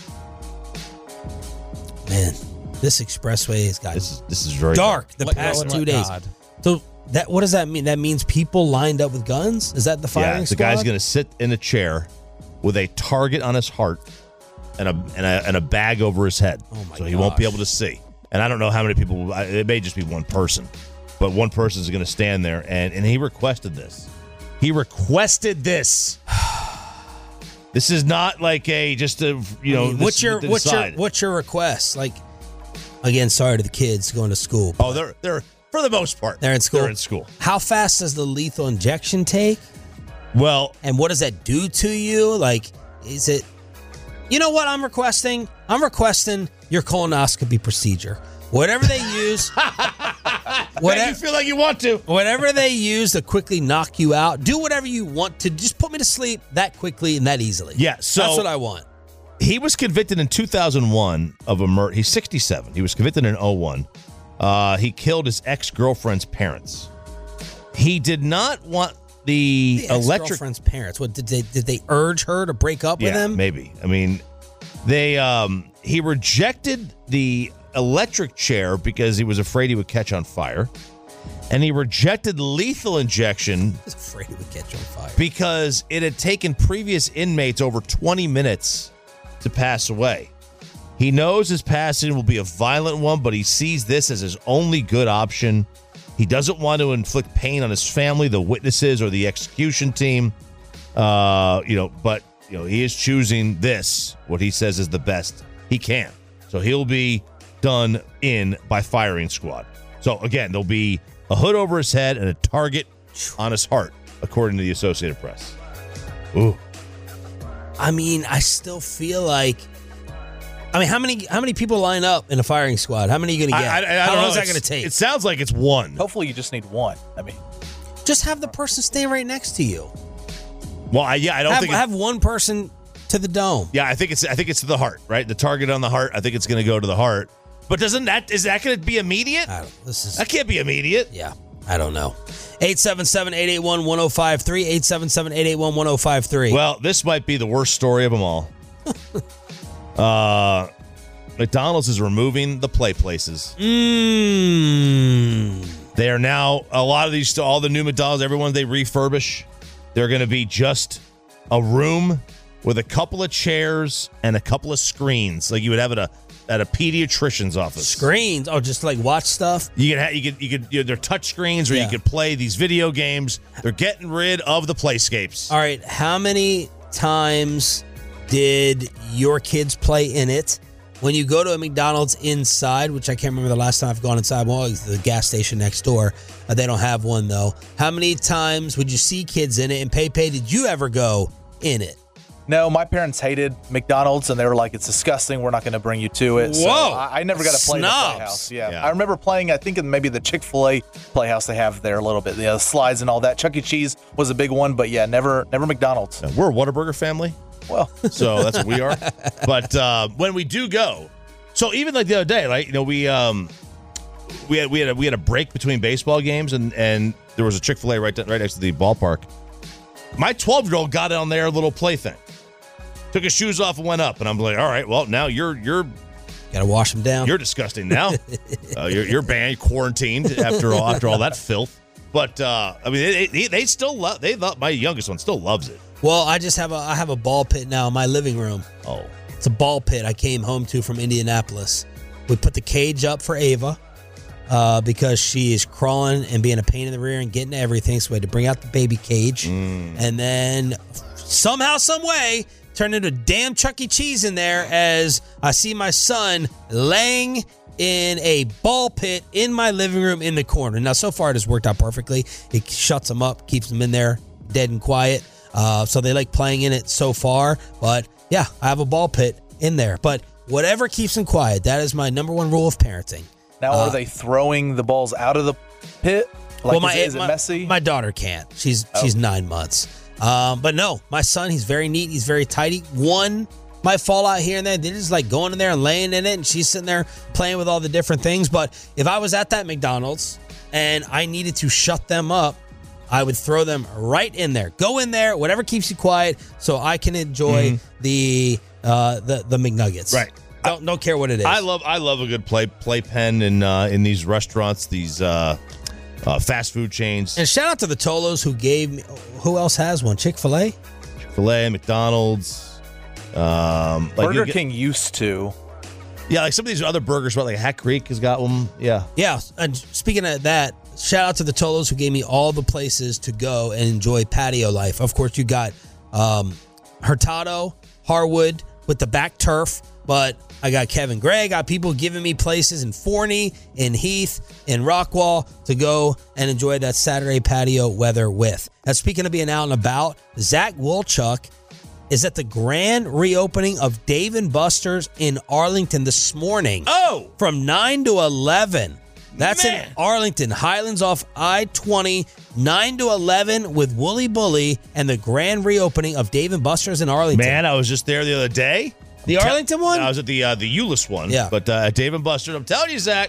Man, this expressway has got this is very dark the past 2 days. God. So what does that mean? That means people lined up with guns? Is that the firing squad? The guy's going to sit in a chair with a target on his heart and a bag over his head. Oh my so he won't be able to see. And I don't know how many people, it may just be one person, but one person is going to stand there, and he requested this. He requested this. This is not like what's your request? Like, again, sorry to the kids going to school. Oh, they're for the most part. They're in school. They're in school. How fast does the lethal injection take? Well, and what does that do to you? Like, is it? You know what I'm requesting? I'm requesting your colonoscopy procedure. Whatever they use, whatever you feel like you want to, whatever they use to quickly knock you out, do whatever you want to. Just put me to sleep that quickly and that easily. Yeah, so that's what I want. He was convicted in 2001 of a murder. He's 67. He was convicted in 2001. He killed his ex-girlfriend's parents. He did not want the electric ex-girlfriend's parents. What did they urge her to break up with him? Maybe. I mean, he rejected the electric chair because he was afraid he would catch on fire, and he rejected lethal injection. He was afraid he would catch on fire because it had taken previous inmates over 20 minutes to pass away. He knows his passing will be a violent one, but he sees this as his only good option. He doesn't want to inflict pain on his family, the witnesses, or the execution team. But he is choosing this, what he says is the best he can. So he'll be done in by firing squad. So again, there'll be a hood over his head and a target on his heart, according to the Associated Press. Ooh. I mean, I still feel like. I mean, how many people line up in a firing squad? How many are you going to get? I how don't long know. is that going to take? It sounds like it's one. Hopefully, you just need one. I mean, just have the person stand right next to you. Well, I don't think have one person to the dome. Yeah, I think it's to the heart, right? The target on the heart. I think it's going to go to the heart. But is that going to be immediate? That can't be immediate. Yeah, I don't know. 877-881-1053. 877-881-1053. Well, this might be the worst story of them all. McDonald's is removing the play places. They are now, all the new McDonald's, everyone they refurbish, they're going to be just a room with a couple of chairs and a couple of screens like you would have at a pediatrician's office. Screens? Oh, just like watch stuff? You could they're touch screens, or you could play these video games. They're getting rid of the playscapes. All right, how many times did your kids play in it? When you go to a McDonald's inside, which I can't remember the last time I've gone inside, well, it's the gas station next door. They don't have one, though. How many times would you see kids in it? And Pepe, did you ever go in it? No, my parents hated McDonald's, and they were like, it's disgusting. We're not going to bring you to it. Whoa. So I never got to play in the Playhouse. Yeah. I remember playing, I think, in maybe the Chick-fil-A Playhouse they have there a little bit. The slides and all that. Chuck E. Cheese was a big one, but yeah, never McDonald's. Yeah, we're a Whataburger family. Well, so that's what we are. But when we do go, so even like the other day, like we had a break between baseball games, and there was a Chick-fil-A right next to the ballpark. My 12-year-old got on their little plaything, took his shoes off and went up, and I'm like, all right, well now you're gotta wash them down. You're disgusting now. You're banned, quarantined after all that filth. But I mean, they still love my youngest one still loves it. Well, I have a ball pit now in my living room. Oh. It's a ball pit I came home to from Indianapolis. We put the cage up for Ava because she is crawling and being a pain in the rear and getting everything. So we had to bring out the baby cage. And then somehow, some way, turned into a damn Chuck E. Cheese in there as I see my son laying in a ball pit in my living room in the corner. Now, so far, it has worked out perfectly. It shuts them up, keeps them in there dead and quiet. So they like playing in it so far. But yeah, I have a ball pit in there. But whatever keeps them quiet, that is my number one rule of parenting. Now, are they throwing the balls out of the pit? Like, well, is it messy? My daughter can't. She's 9 months. But no, my son, he's very neat. He's very tidy. One might fall out here and there. They're just like going in there and laying in it, and she's sitting there playing with all the different things. But if I was at that McDonald's and I needed to shut them up, I would throw them right in there. Go in there, whatever keeps you quiet, so I can enjoy the McNuggets. Right. Don't care what it is. I love a good playpen in these restaurants, these fast food chains. And shout out to the Tolos who gave me. Who else has one? Chick-fil-A? Chick-fil-A, McDonald's. Burger King used to. Yeah, like some of these other burgers, like Hat Creek has got one. Yeah. Yeah. And speaking of that, shout out to the Tolos who gave me all the places to go and enjoy patio life. Of course, you got Hurtado, Harwood with the back turf, but I got Kevin Gray. I got people giving me places in Forney, in Heath, in Rockwall to go and enjoy that Saturday patio weather with. Now, speaking of being out and about, Zach Wolchuk is at the grand reopening of Dave & Buster's in Arlington this morning. Oh! From 9 to 11. That's in Arlington. Highlands off I-20, 9 to 11 with Wooly Bully and the grand reopening of Dave & Buster's in Arlington. Man, I was just there the other day. The Arlington one? I was at the Euless one. Yeah. But at Dave & Buster's, I'm telling you, Zach,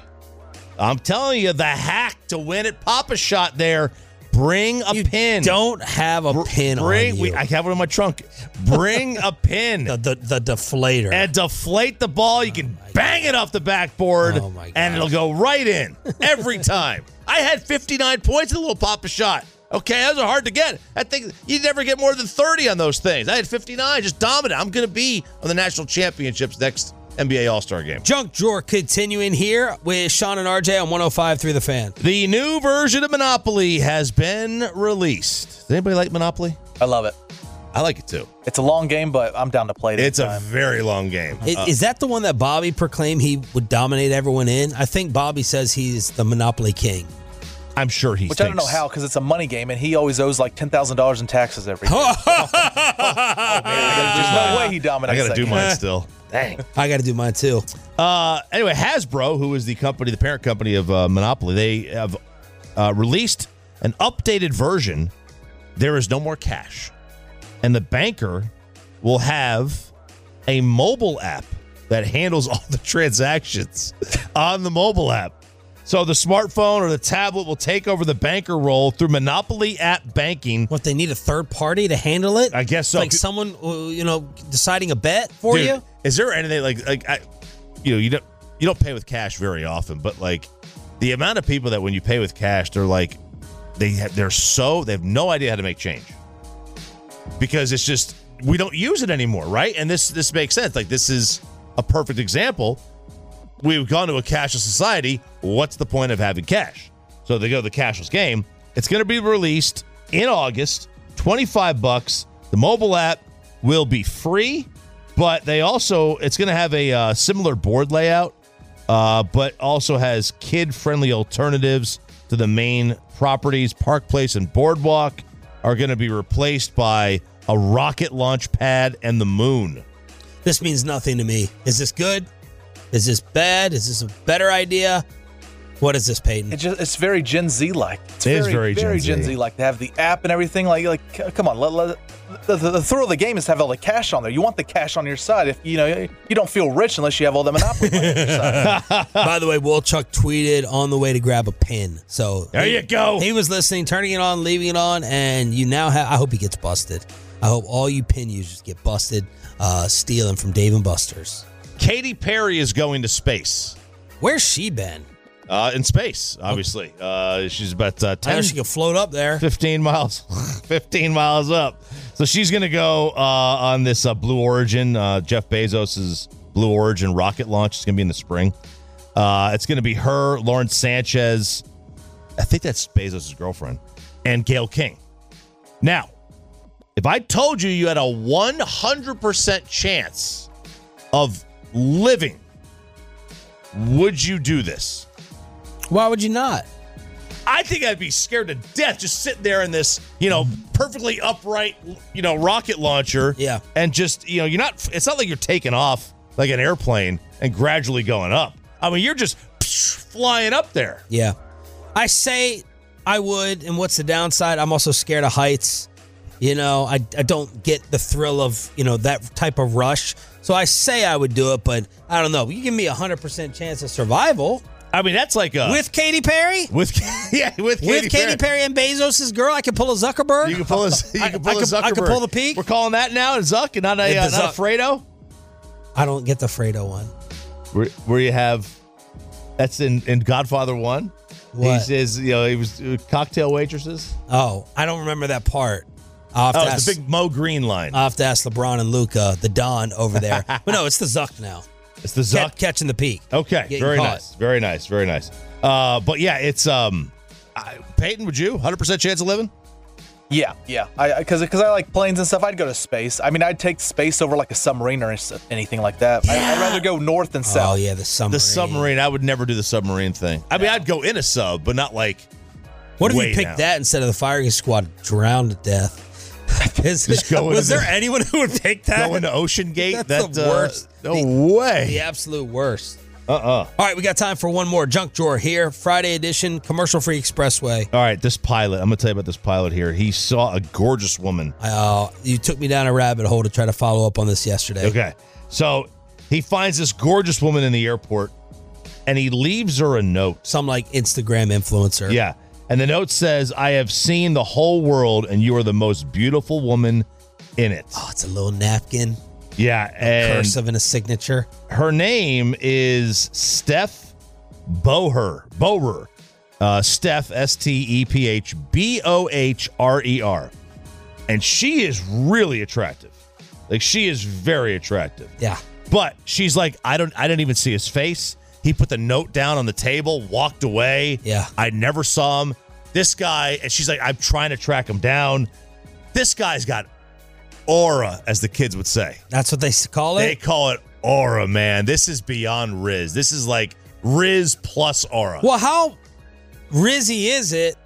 the hack to win at Papa Shot there. Bring a pin. Don't have a pin on you. I have one in my trunk. Bring a pin. The deflator. And deflate the ball. You can bang it off the backboard, and it'll go right in every time. I had 59 points in a little Papa Shot. Okay, those are hard to get. I think you never get more than 30 on those things. I had 59, just dominant. I'm going to be on the national championships next NBA All-Star game. Junk Drawer continuing here with Sean and RJ on 105.3 The Fan. The new version of Monopoly has been released. Does anybody like Monopoly? I love it. I like it too. It's a long game, but I'm down to play it. It's a very long game. Is that the one that Bobby proclaimed he would dominate everyone in? I think Bobby says he's the Monopoly king. I'm sure he Which I don't know how, because it's a money game, and he always owes like $10,000 in taxes every year. There's no way he dominates. I got to do that mine game. still. Dang. I got to do mine too. Anyway, Hasbro, who is the parent company of Monopoly, they have released an updated version. There is no more cash. And the banker will have a mobile app that handles all the transactions on the mobile app. So the smartphone or the tablet will take over the banker role through Monopoly app banking. What, they need a third party to handle it? I guess so. Like someone, deciding a bet for you? Is there anything you don't pay with cash very often, but like the amount of people that when you pay with cash, they're like they have no idea how to make change because it's just we don't use it anymore, right? And this makes sense. Like this is a perfect example. We've gone to a cashless society. What's the point of having cash? So they go to the cashless game. It's going to be released in August, $25. The mobile app will be free, but it's going to have a similar board layout, but also has kid-friendly alternatives to the main properties. Park Place and Boardwalk are going to be replaced by a rocket launch pad and the moon. This means nothing to me. Is this good? Is this bad? Is this a better idea? What is this, Peyton? It's very Gen Z-like. It is very Gen Z-like to have the app and everything. Like come on, the thrill of the game is to have all the cash on there. You want the cash on your side. If you don't feel rich unless you have all the Monopoly money on your side. By the way, Wolchuk tweeted on the way to grab a pin. So there you go. He was listening, turning it on, leaving it on, and you now have. I hope he gets busted. I hope all you pin users get busted stealing from Dave & Buster's. Katy Perry is going to space. Where's she been? In space, obviously. She's about 10. I know she can float up there. 15 miles. 15 miles up. So she's going to go on this Blue Origin, Jeff Bezos' Blue Origin rocket launch. It's going to be in the spring. It's going to be her, Lauren Sanchez. I think that's Bezos' girlfriend. And Gayle King. Now, if I told you had a 100% chance of living, would you do this? Why would you not? I think I'd be scared to death just sitting there in this, perfectly upright, rocket launcher. Yeah. And just, it's not like you're taking off like an airplane and gradually going up. I mean, you're just flying up there. Yeah. I say I would, and what's the downside? I'm also scared of heights. I don't get the thrill of, that type of rush. So I say I would do it, but I don't know. You give me a 100% chance of survival. I mean, that's like with Katy Perry? With Katy Perry and Bezos' girl, I can pull a Zuckerberg. You can pull a Zuckerberg. I can pull the peak. We're calling that now a Zuck and not a Fredo? I don't get the Fredo one. Where you have, that's in Godfather 1. What? He says, he was cocktail waitresses. Oh, I don't remember that part. It's the big Mo Green line. I'll have to ask LeBron and Luca, the Don over there. But no, it's the Zuck now. It's the Zuck? Catching the peak. Okay, very nice. Very nice, very nice. But yeah, it's, Peyton, would you? 100% chance of living? Yeah. Because I like planes and stuff, I'd go to space. I mean, I'd take space over like a submarine or anything like that. Yeah. I'd rather go north than south. Oh, yeah, the submarine. The submarine, I would never do the submarine thing. I mean, I'd go in a sub, but not like. What if you picked that instead of the firing squad, drowned to death? Was there anyone who would pick that? Go into Ocean Gate? That's the worst. No way. The absolute worst. All right, we got time for one more junk drawer here. Friday edition, commercial-free expressway. All right, this pilot. I'm going to tell you about this pilot here. He saw a gorgeous woman. You took me down a rabbit hole to try to follow up on this yesterday. Okay. So he finds this gorgeous woman in the airport, and he leaves her a note. Some like Instagram influencer. Yeah. And the note says, I have seen the whole world, and you are the most beautiful woman in it. Oh, it's a little napkin. Yeah. And cursive and a signature. Her name is Steph Bohrer. Steph, Steph Bohrer. And she is really attractive. Like, she is very attractive. Yeah. But she's like, I didn't even see his face. He put the note down on the table, walked away. Yeah. I never saw him. This guy, and she's like, I'm trying to track him down. This guy's got aura, as the kids would say. That's what they call it? They call it aura, man. This is beyond Riz. This is like Riz plus aura. Well, how Rizzy is it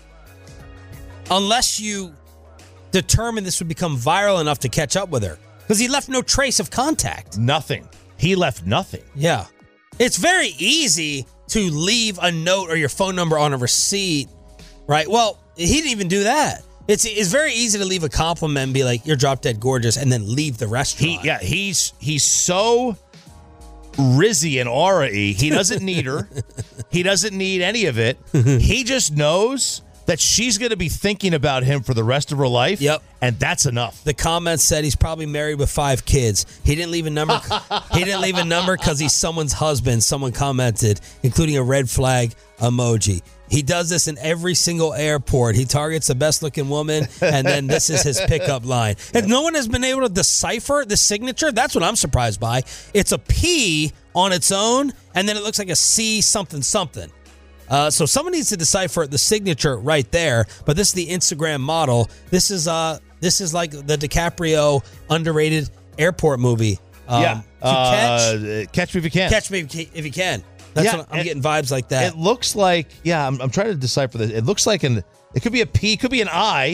unless you determine this would become viral enough to catch up with her? Because he left no trace of contact. Nothing. He left nothing. Yeah. It's very easy to leave a note or your phone number on a receipt, right? Well, he didn't even do that. It's very easy to leave a compliment and be like, you're drop dead gorgeous, and then leave the restaurant. He's so Rizzy and aura-y. He doesn't need her. He doesn't need any of it. He just knows that she's going to be thinking about him for the rest of her life. Yep. And that's enough. The comment said he's probably married with 5 kids. He didn't leave a number. He didn't leave a number because he's someone's husband. Someone commented, including a red flag emoji. He does this in every single airport. He targets the best-looking woman, and then this is his pickup line. And no one has been able to decipher the signature. That's what I'm surprised by. It's a P on its own, and then it looks like a C something something. So someone needs to decipher the signature right there. But this is the Instagram model. This is like the DiCaprio underrated airport movie. Catch Me If You Can. Catch Me If You Can. That's what I'm getting vibes like that. It looks like, I'm trying to decipher this. It looks like it could be a P, it could be an I.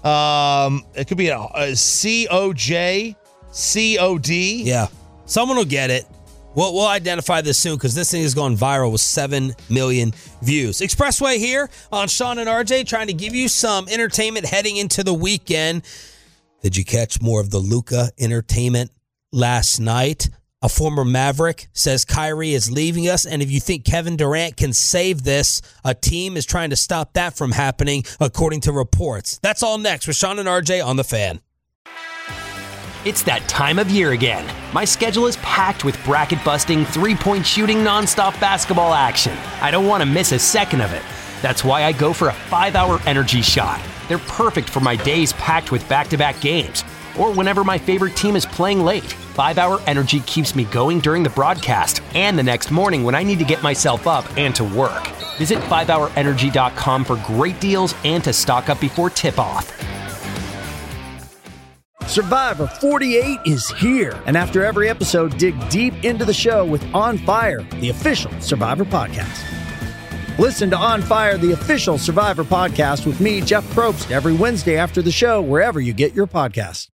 It could be a C-O-J, C-O-D. Yeah. Someone will get it. We'll identify this soon because this thing has gone viral with 7 million views. Expressway here on Sean and RJ trying to give you some entertainment heading into the weekend. Did you catch more of the Luka entertainment last night? A former Maverick says Kyrie is leaving us, and if you think Kevin Durant can save this, a team is trying to stop that from happening, according to reports. That's all next with Sean and RJ on The Fan. It's that time of year again. My schedule is packed with bracket-busting, three-point shooting, nonstop basketball action. I don't want to miss a second of it. That's why I go for a 5-hour energy shot. They're perfect for my days packed with back-to-back games, or whenever my favorite team is playing late. 5-Hour Energy keeps me going during the broadcast and the next morning when I need to get myself up and to work. Visit 5hourenergy.com for great deals and to stock up before tip-off. Survivor 48 is here. And after every episode, dig deep into the show with On Fire, the official Survivor podcast. Listen to On Fire, the official Survivor podcast with me, Jeff Probst, every Wednesday after the show, wherever you get your podcasts.